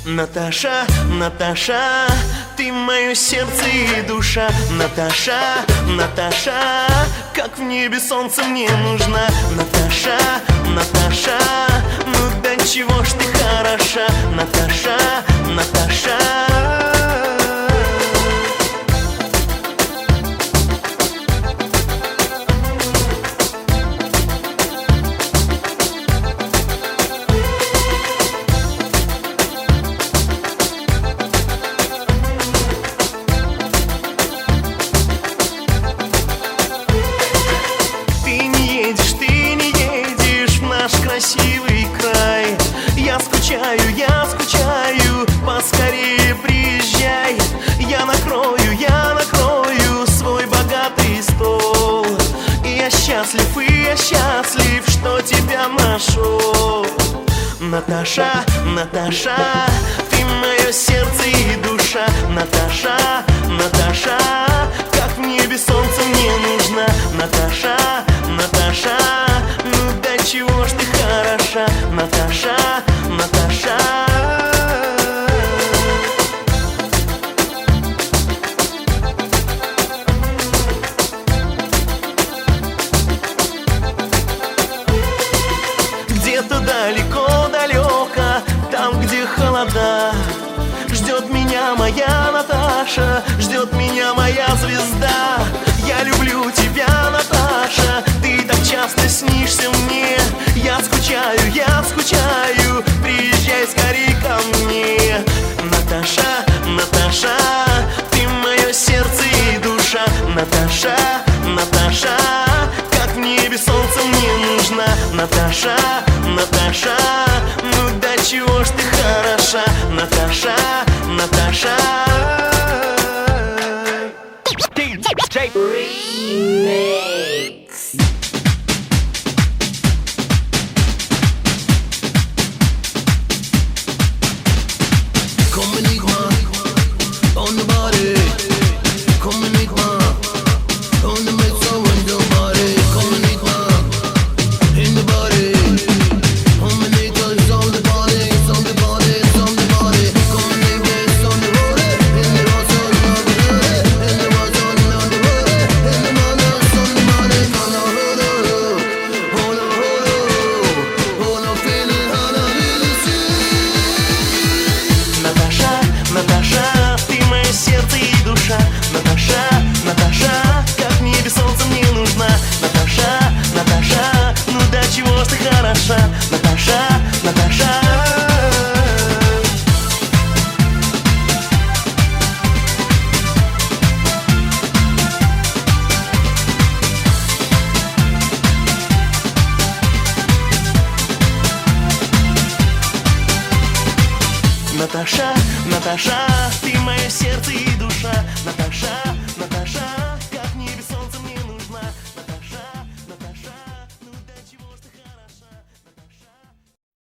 Наташа, Наташа, ты мое сердце и душа. Наташа, Наташа, как в небе солнце мне нужна. Наташа, Наташа, ну до чего ж ты хороша. Наташа, Наташа. Красивый край, я скучаю, поскорее приезжай. Я накрою свой богатый стол. И я счастлив, что тебя нашел. Наташа, Наташа, ты мое сердце и душа. Наташа, Наташа, как в небе солнце мне нужна. Наташа, Наташа, ну до чего ж ты хороша. Наташа, Наташа. Где-то далеко-далеко, там, где холода, ждет меня моя Наташа, ждет меня моя звезда. Я люблю тебя, Наташа, ты так часто снишься мне. Я скучаю, приезжай скорей ко мне. Наташа, Наташа, ты мое сердце и душа. Наташа, Наташа, как в небе солнце мне нужна. Наташа, Наташа, ну до чего ж ты хороша. Наташа, Наташа. Наташа, ты мое сердце и душа. Наташа, Наташа, как в небе солнце мне нужна. Наташа, Наташа, ну до чего ж ты хороша. Наташа, Наташа. Наташа, Наташа, ты мое сердце и душа. Наташа.